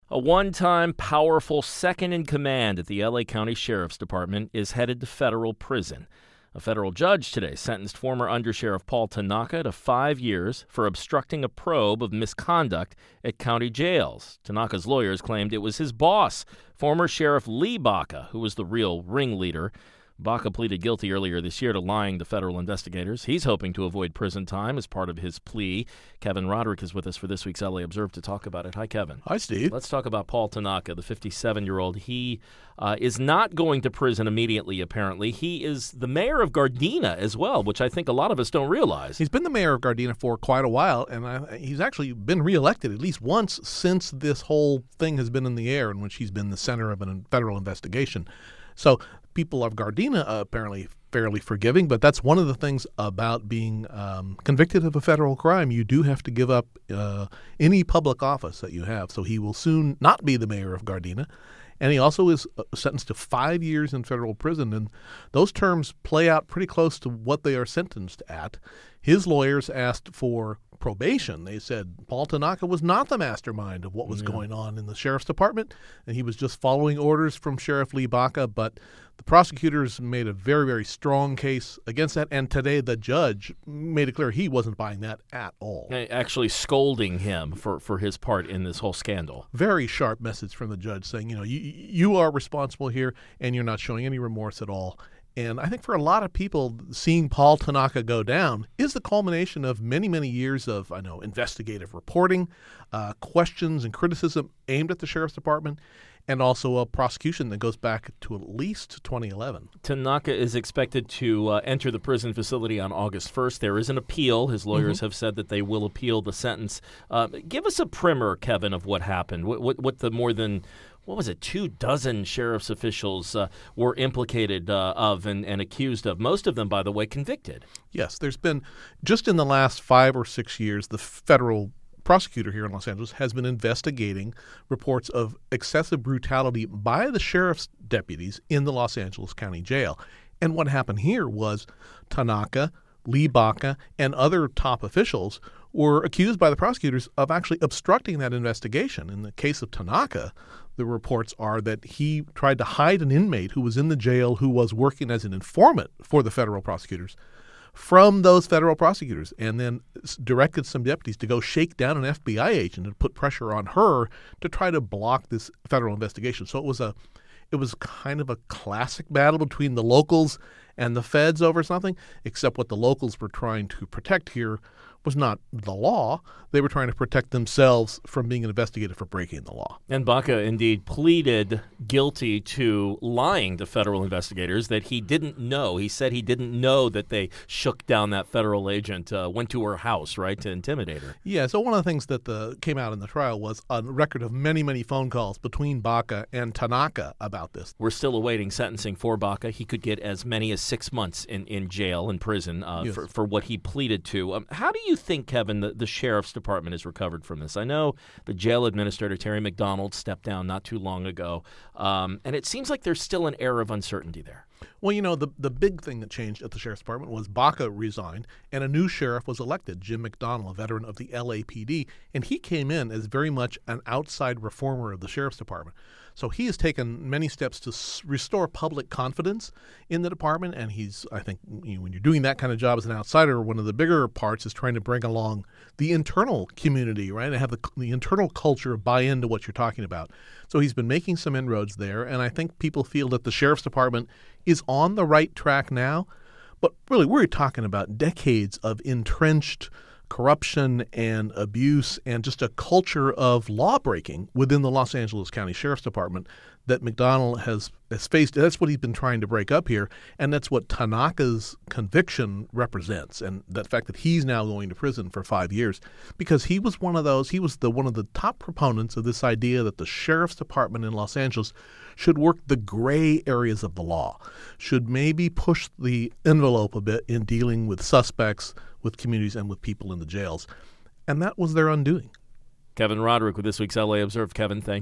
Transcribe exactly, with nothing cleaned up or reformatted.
A one-time powerful second-in-command at the L A County Sheriff's Department is headed to federal prison. A federal judge today sentenced former Undersheriff Paul Tanaka to five years for obstructing a probe of misconduct at county jails. Tanaka's lawyers claimed it was his boss, former Sheriff Lee Baca, who was the real ringleader. Baca pleaded guilty earlier this year to lying to federal investigators. He's hoping to avoid prison time as part of his plea. Kevin Roderick is with us for this week's L A Observer to talk about it. Hi, Kevin. Hi, Steve. Let's talk about Paul Tanaka, the fifty-seven-year-old. He uh, is not going to prison immediately, apparently. He is the mayor of Gardena as well, which I think a lot of us don't realize. He's been the mayor of Gardena for quite a while, and I, he's actually been reelected at least once since this whole thing has been in the air, in which he's been the center of a federal investigation. So people of Gardena are apparently fairly forgiving, but that's one of the things about being um, convicted of a federal crime. You do have to give up uh, any public office that you have. So he will soon not be the mayor of Gardena. And he also is sentenced to five years in federal prison. And those terms play out pretty close to what they are sentenced at. His lawyers asked for probation. They said Paul Tanaka was not the mastermind of what was yeah. going on in the sheriff's department, and he was just following orders from Sheriff Lee Baca. But the prosecutors made a very, very strong case against that, and today the judge made it clear he wasn't buying that at all. Actually scolding him for, for his part in this whole scandal. Very sharp message from the judge saying, you know, you, you are responsible here, and you're not showing any remorse at all. And I think for a lot of people, seeing Paul Tanaka go down is the culmination of many, many years of, I know, investigative reporting, uh, questions and criticism aimed at the sheriff's department, and also a prosecution that goes back to at least twenty eleven. Tanaka is expected to uh, enter the prison facility on August first. There is an appeal. His lawyers mm-hmm. have said that they will appeal the sentence. Uh, give us a primer, Kevin, of what happened. What, what, what the more than... What was it, two dozen sheriff's officials uh, were implicated uh, of and, and accused of, most of them, by the way, convicted. Yes, there's been, just in the last five or six years, the federal prosecutor here in Los Angeles has been investigating reports of excessive brutality by the sheriff's deputies in the Los Angeles County Jail. And what happened here was Tanaka, Lee Baca, and other top officials were accused by the prosecutors of actually obstructing that investigation. In the case of Tanaka, the reports are that he tried to hide an inmate who was in the jail who was working as an informant for the federal prosecutors from those federal prosecutors, and then directed some deputies to go shake down an F B I agent and put pressure on her to try to block this federal investigation. So it was a It was kind of a classic battle between the locals and the feds over something, except what the locals were trying to protect here was not the law. They were trying to protect themselves from being investigated for breaking the law. And Baca indeed pleaded guilty to lying to federal investigators that he didn't know. He said he didn't know that they shook down that federal agent, uh, went to her house, right, to intimidate her. Yeah, so one of the things that the, came out in the trial was a record of many, many phone calls between Baca and Tanaka about this. We're still awaiting sentencing for Baca. He could get as many as six months in, in jail, in prison, uh, yes. for, for what he pleaded to. Um, how do you think, Kevin, the, the sheriff's department has recovered from this? I know the jail administrator, Terry McDonald, stepped down not too long ago, um, and it seems like there's still an air of uncertainty there. Well, you know, the the big thing that changed at the sheriff's department was Baca resigned, and a new sheriff was elected, Jim McDonnell, a veteran of the L A P D, and he came in as very much an outside reformer of the sheriff's department. So he has taken many steps to s- restore public confidence in the department, and he's, I think, you know, when you're doing that kind of job as an outsider, one of the bigger parts is trying to bring along the internal community, right, and have the, the internal culture buy into what you're talking about. So he's been making some inroads there, and I think people feel that the sheriff's department is on the right track now. But really, we're talking about decades of entrenched corruption and abuse and just a culture of law breaking within the Los Angeles County Sheriff's Department that McDonnell has, has faced. That's what he's been trying to break up here, and that's what Tanaka's conviction represents, and the fact that he's now going to prison for five years because he was one of those, he was the one of the top proponents of this idea that the Sheriff's Department in Los Angeles should work the gray areas of the law, should maybe push the envelope a bit in dealing with suspects, with communities, and with people in the jails. And that was their undoing. Kevin Roderick with this week's L A Observer. Kevin, thank you.